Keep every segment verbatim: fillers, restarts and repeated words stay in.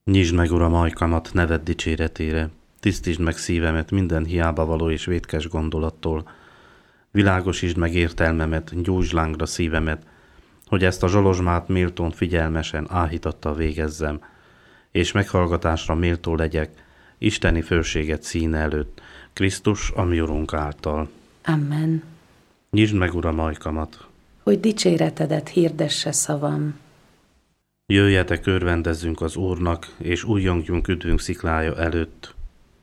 Nyisd meg, Uram, ajkamat neved dicséretére, tisztítsd meg szívemet minden hiába való és vétkes gondolattól, világosítsd meg értelmemet, gyújtsd lángra szívemet, hogy ezt a zsolozsmát méltón figyelmesen áhítattal végezzem, és meghallgatásra méltó legyek isteni fölséget színe előtt, Krisztus, a mi Urunk által. Amen. Nyisd meg, Uram, ajkamat. Hogy dicséretedet hirdesse szavam. Jöjjetek, örvendezzünk az Úrnak, és újjongjunk üdvünk sziklája előtt.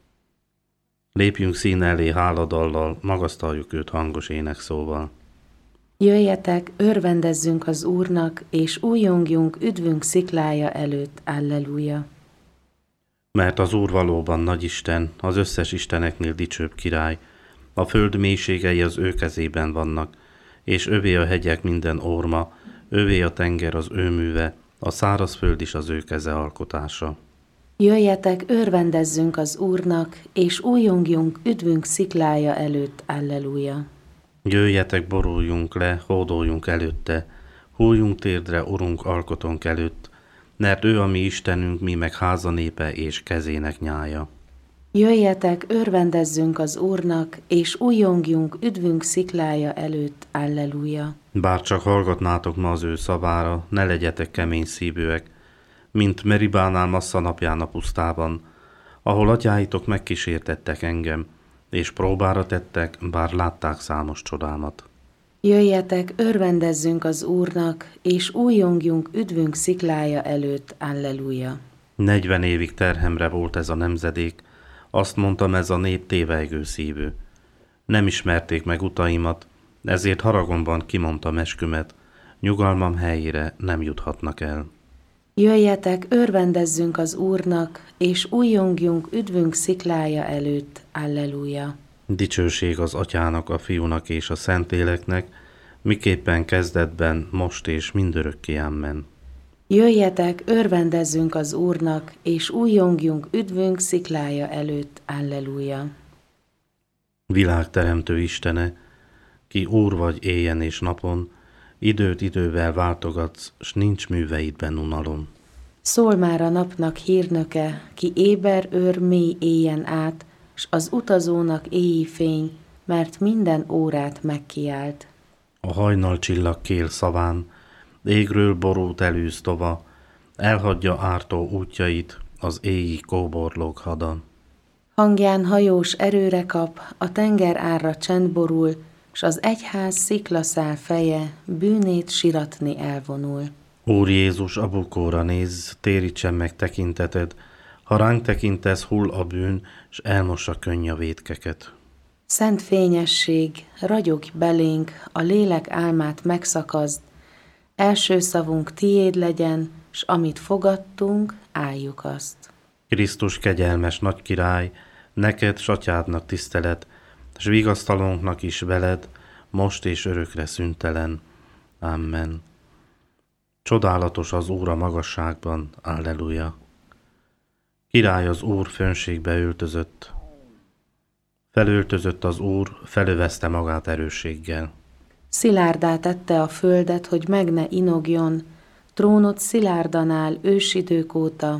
Lépjünk színe elé háladallal, magasztaljuk őt hangos énekszóval. Jöjjetek, örvendezzünk az Úrnak, és újjongjunk üdvünk sziklája előtt. Alleluja. Mert az Úr valóban nagy Isten, az összes isteneknél dicsőbb király, a föld mélységei az ő kezében vannak, és övé a hegyek minden orma, övé a tenger az ő műve, a szárazföld is az ő keze alkotása. Jöjjetek, örvendezzünk az Úrnak, és újjongjunk üdvünk sziklája előtt. Alleluja. Jöjjetek, boruljunk le, hódoljunk előtte, hújjunk térdre, Urunk alkotónk előtt, mert ő a mi Istenünk, mi meg háza népe és kezének nyája. Jöjjetek, örvendezzünk az Úrnak, és újjongjunk üdvünk sziklája előtt. Alleluja. Bár csak hallgatnátok ma az ő szavára, ne legyetek kemény szívűek, mint Meribánál Massza napján a pusztában, ahol atyáitok megkísértettek engem, és próbára tettek, bár látták számos csodámat. Jöjjetek, örvendezzünk az Úrnak, és újjongjunk üdvünk sziklája előtt. Alleluja. Negyven évig terhemre volt ez a nemzedék, azt mondtam, ez a nép tévejgő szívű. Nem ismerték meg utaimat, ezért haragomban kimondtam eskümet, nyugalmam helyére nem juthatnak el. Jöjjetek, örvendezzünk az Úrnak, és újjongjunk üdvünk sziklája előtt. Alleluja. Dicsőség az Atyának, a Fiúnak és a Szentléleknek, miképpen kezdetben, most és mindörökké. Amen. Jöjjetek, örvendezzünk az Úrnak, és újjongjunk üdvünk sziklája előtt. Alleluja. Világteremtő Istene, ki Úr vagy éjjel és napon, időt idővel váltogatsz, s nincs műveidben unalom. Szól már a napnak hírnöke, ki éber őr mély éjjen át, s az utazónak éjjé fény, mert minden órát megkiált. A hajnal csillag kél szaván, égről borult elűz tova, elhagyja ártó útjait az éji kóborlók hada. Hangján hajós erőre kap, a tenger árra csend borul, s az egyház sziklaszál feje bűnét siratni elvonul. Úr Jézus, a bukóra nézz, térítsen meg tekinteted, ha ránk tekintesz, hull a bűn, s elmossa könny a vétkeket. Szent fényesség, ragyogj belénk, a lélek álmát megszakazd, első szavunk tiéd legyen, s amit fogadtunk, álljuk azt. Krisztus kegyelmes nagy király, neked, s atyádnak tisztelet, s vigasztalónknak is veled, most és örökre szüntelen. Amen. Csodálatos az Úr a magasságban, alleluja. Király az Úr fönségbe öltözött. Felöltözött az Úr, felövezte magát erősséggel. Szilárdá tette a földet, hogy meg ne inogjon, trónod szilárdan áll ősidők óta.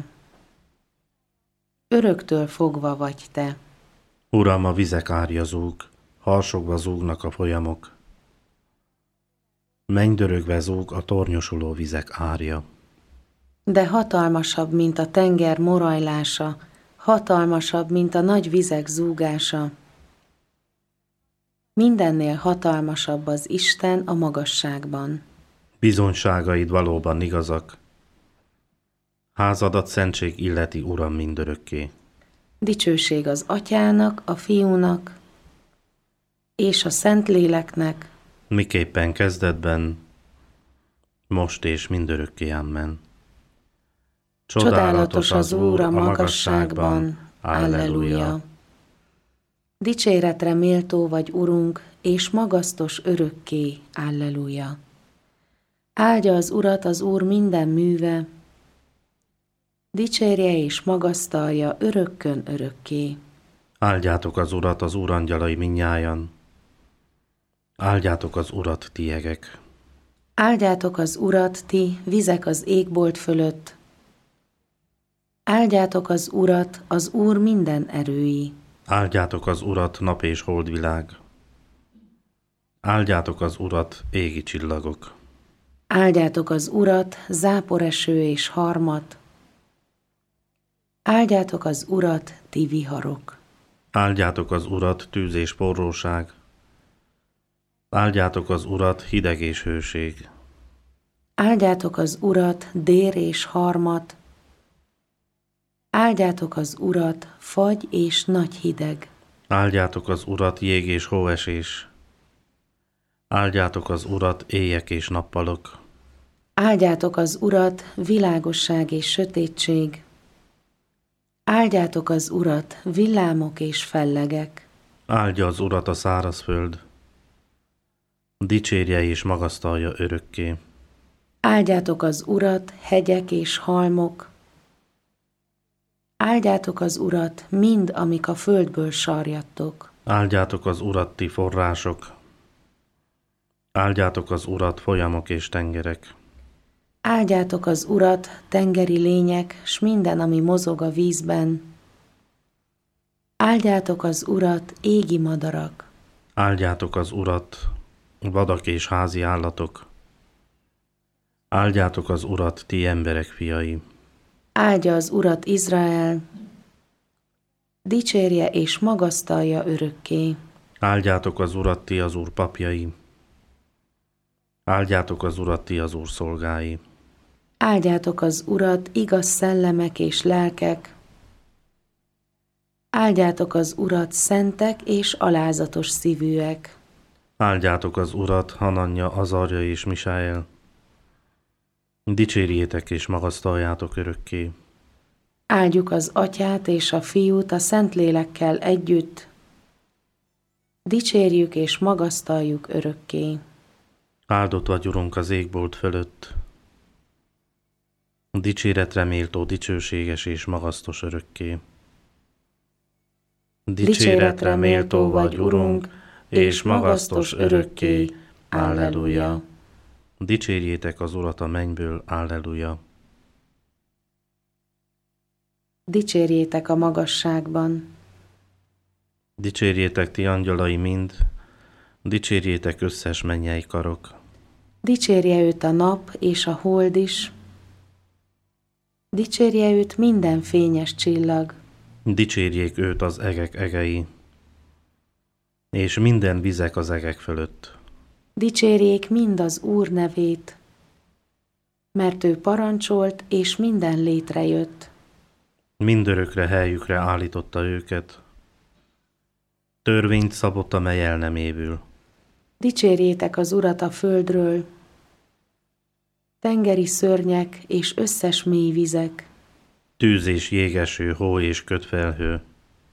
Öröktől fogva vagy te. Uram, a vizek árja zúg, harsogva zúgnak a folyamok. Mennydörögve zúg a tornyosuló vizek árja. De hatalmasabb, mint a tenger morajlása, hatalmasabb, mint a nagy vizek zúgása. Mindennél hatalmasabb az Isten a magasságban. Bizonyságaid valóban igazak. Házadat szentség illeti, Uram, mindörökké. Dicsőség az Atyának, a Fiúnak és a Szentléleknek, miképpen kezdetben, most és mindörökké. Amen. Csodálatos az Úr a magasságban, alleluja. Dicséretre méltó vagy, Urunk, és magasztos örökké, alleluja. Áldja az Urat az Úr minden műve, dicsérje és magasztalja örökkön örökké. Áldjátok az Urat, az Úr angyalai mindnyájan, áldjátok az Urat, ti jegek. Áldjátok az Urat, ti vizek az égbolt fölött, Áldjátok az Urat, az Úr minden erői. Áldjátok az Urat, nap és holdvilág. Áldjátok az Urat, égi csillagok. Áldjátok az Urat, záporeső és harmat. Áldjátok az Urat, ti viharok. Áldjátok az Urat, tűz és forróság. Áldjátok az Urat, hideg és hőség. Áldjátok az Urat, dér és harmat. Áldjátok az Urat, fagy és nagy hideg. Áldjátok az Urat, jég és hóesés. Áldjátok az Urat, éjek és nappalok. Áldjátok az Urat, világosság és sötétség. Áldjátok az Urat, villámok és fellegek. Áldja az Urat a szárazföld. Dicsérje és magasztalja örökké. Áldjátok az Urat, hegyek és halmok. Áldjátok az Urat, mind, amik a földből sarjadtok. Áldjátok az Urat, ti források. Áldjátok az Urat, folyamok és tengerek. Áldjátok az Urat, tengeri lények, s minden, ami mozog a vízben. Áldjátok az Urat, égi madarak. Áldjátok az Urat, vadak és házi állatok. Áldjátok az Urat, ti emberek fiai. Áldja az Urat Izrael, dicsérje és magasztalja örökké. Áldjátok az Urat, ti az Úr papjai. Áldjátok az Urat, ti az Úr szolgái. Áldjátok az Urat, igaz szellemek és lelkek. Áldjátok az Urat, szentek és alázatos szívűek. Áldjátok az Urat, Hananja, Azarja és Misáel. Dicsérjétek és magasztaljátok örökké. Áldjuk az Atyát és a Fiút a Szentlélekkel együtt. Dicsérjük és magasztaljuk örökké. Áldott vagy, Urunk, az égbolt fölött. Dicséretre méltó, dicsőséges és magasztos örökké. Dicséretre méltó vagy, Urunk, és magasztos örökké. Alleluja. Dicsérjétek az Urat a mennyből, alleluja. Dicsérjétek a magasságban. Dicsérjétek ti angyalai mind, dicsérjétek összes mennyei karok. Dicsérje őt a nap és a hold is. Dicsérje őt minden fényes csillag. Dicsérjék őt az egek egei, és minden vizek az egek fölött. Dicsérjék mind az Úr nevét, mert ő parancsolt, és minden létrejött. Mindörökre helyükre állította őket, törvényt szabott, amely el nem évül. Dicsérjétek az Urat a földről, tengeri szörnyek és összes mély vizek. Tűz és jégeső, hó és kötfelhő,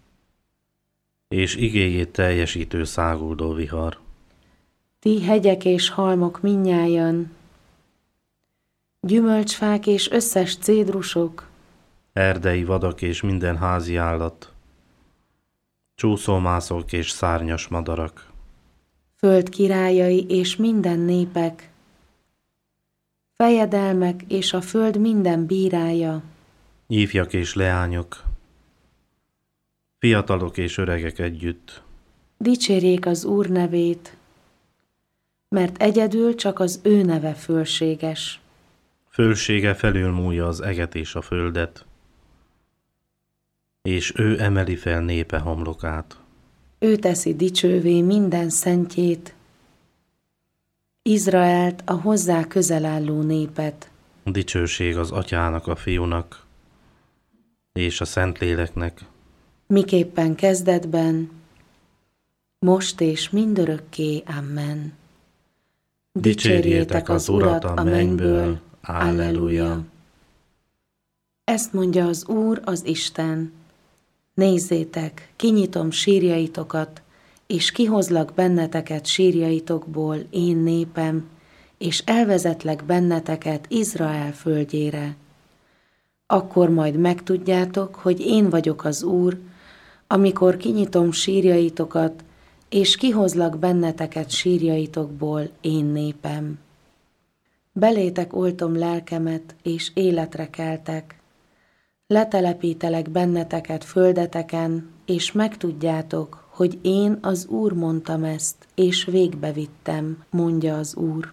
és igéjét teljesítő száguldó vihar. Ti hegyek és halmok mindnyájan, gyümölcsfák és összes cédrusok, Erdei vadak és minden házi állat, csúszómászók és szárnyas madarak. föld királyai és minden népek, fejedelmek és a föld minden bírája, Ifjak és leányok, fiatalok és öregek együtt. dicsérjék az Úr nevét, mert egyedül csak az ő neve fölséges. Fölsége felülmúlja az eget és a földet, és ő emeli fel népe homlokát. Ő teszi dicsővé minden szentjét, Izraelt, a hozzá közel álló népet. Dicsőség az Atyának, a Fiúnak, és a Szentléleknek, Miképpen kezdetben, most és mindörökké. Amen. Dicsérjétek az Urat a mennyből, alleluja. Ezt mondja az Úr, az Isten. Nézzétek, kinyitom sírjaitokat, és kihozlak benneteket sírjaitokból, én népem, és elvezetlek benneteket Izrael földjére. Akkor majd megtudjátok, hogy én vagyok az Úr, amikor kinyitom sírjaitokat, és kihozlak benneteket sírjaitokból, én népem. Belétek oltom lelkemet, és életre keltek. Letelepítelek benneteket földeteken, és megtudjátok, hogy én az Úr mondtam ezt, és végbevittem, mondja az Úr.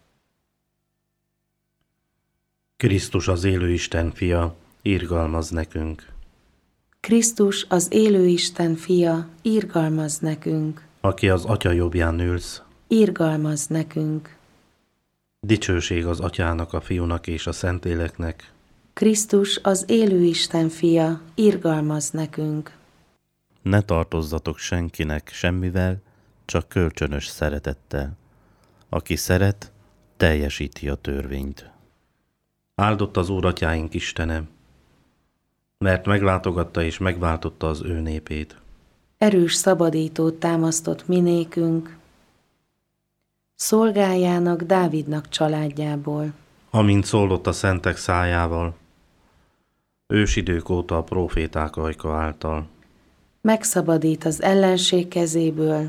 Krisztus az élő Isten fia, irgalmaz nekünk. Krisztus az élő Isten fia, irgalmaz nekünk. Aki az Atya jobbján ülsz, Irgalmaz nekünk. dicsőség az Atyának, a Fiúnak és a Szentléleknek. Krisztus az élő Isten fia, irgalmaz nekünk. Ne tartozzatok senkinek semmivel, csak kölcsönös szeretettel. Aki szeret, teljesíti a törvényt. Áldott az Úr Atyáink Istene, mert meglátogatta és megváltotta az ő népét. Erős szabadítót támasztott minékünk, szolgájának, Dávidnak családjából. Amint szólott a szentek szájával, ősidők óta a próféták ajka által. Megszabadít az ellenség kezéből,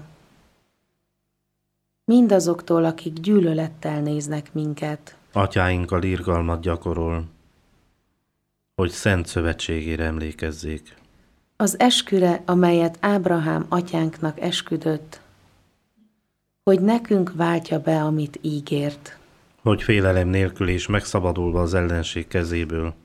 mindazoktól, akik gyűlölettel néznek minket. Atyáinkkal irgalmat gyakorol, hogy szent szövetségére emlékezzék. Az esküre, amelyet Ábrahám atyánknak esküdött, hogy nekünk váltja be, amit ígért. Hogy félelem nélkül és megszabadulva az ellenség kezéből,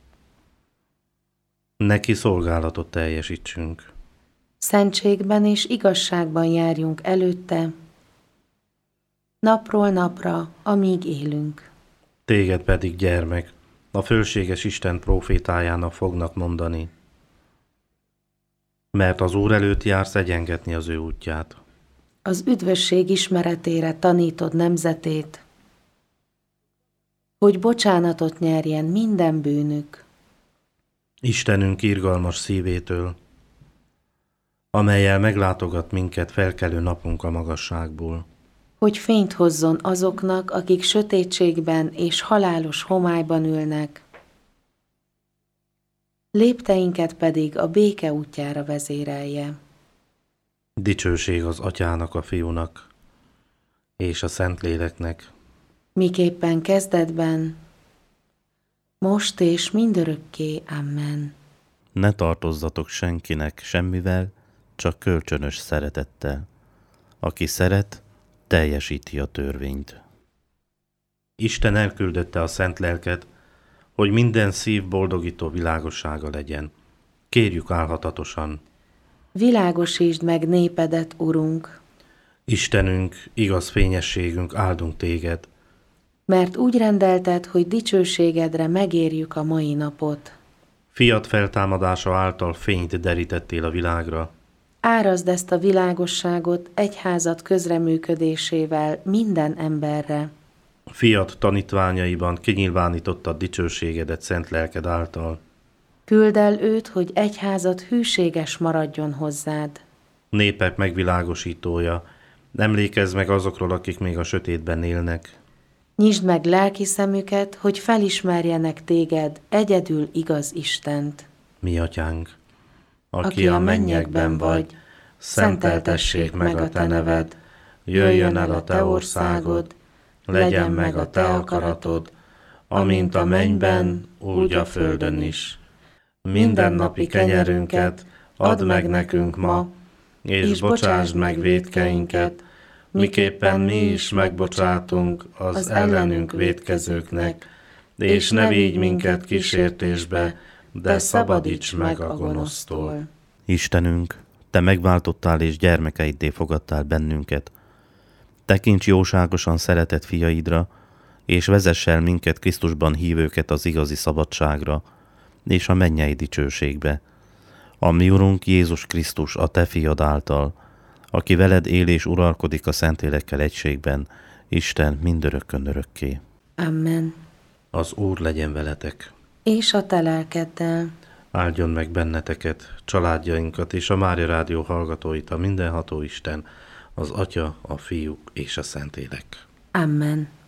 neki szolgálatot teljesítsünk. Szentségben és igazságban járjunk előtte, napról napra, amíg élünk. Téged pedig, gyermek, a fölséges Isten prófétájának fognak mondani, mert az Úr előtt jársz egyengetni az ő útját. Az üdvösség ismeretére tanítod nemzetét, hogy bocsánatot nyerjen minden bűnük. Istenünk irgalmas szívétől, amellyel meglátogat minket felkelő napunk a magasságból. Hogy fényt hozzon azoknak, akik sötétségben és halálos homályban ülnek, lépteinket pedig a béke útjára vezérelje. Dicsőség az Atyának, a Fiúnak és a Szentléleknek. Miképpen kezdetben, most és mindörökké. Amen. Ne tartozzatok senkinek semmivel, csak kölcsönös szeretettel. Aki szeret, teljesíti a törvényt. Isten elküldötte a szent lelket, hogy minden szív boldogító világossága legyen. Kérjük álhatatosan. Világosítsd meg népedet, Urunk, Istenünk, igaz fényességünk, áldunk téged. mert úgy rendelted, hogy dicsőségedre megérjük a mai napot. Fiat feltámadása által fényt derítettél a világra. Árazd ezt a világosságot egyházad közreműködésével minden emberre. Fiat tanítványaiban kinyilvánítottad dicsőségedet szent lelked által. Küldd el őt, hogy egyházad hűséges maradjon hozzád. Népek megvilágosítója, emlékezz meg azokról, akik még a sötétben élnek. Nyisd meg lelki szemüket, hogy felismerjenek téged, egyedül igaz Istent. Mi Atyánk, aki, Aki a mennyekben vagy, szenteltessék meg a te neved, jöjjön el a te országod, legyen meg a te akaratod, amint a mennyben, úgy a földön is. Mindennapi kenyerünket add meg nekünk ma, és bocsásd meg vétkeinket, miképpen mi is megbocsátunk az ellenünk vétkezőknek, és ne vigy minket kísértésbe, de szabadíts meg a gonosztól. Istenünk, te megváltottál és gyermekeiddé fogadtál bennünket. Tekints jóságosan szeretett fiaidra, és vezess el minket Krisztusban hívőket az igazi szabadságra, és a mennyei dicsőségbe. A mi Urunk Jézus Krisztus, a te fiad által, aki veled él és uralkodik a Szentlélekkel egységben, Isten mindörökkön örökké. Amen. Az Úr legyen veletek. És a te lelkeddel. Áldjon meg benneteket, családjainkat és a Mária Rádió hallgatóit a mindenható Isten, az Atya, a Fiú és a Szentlélek. Amen.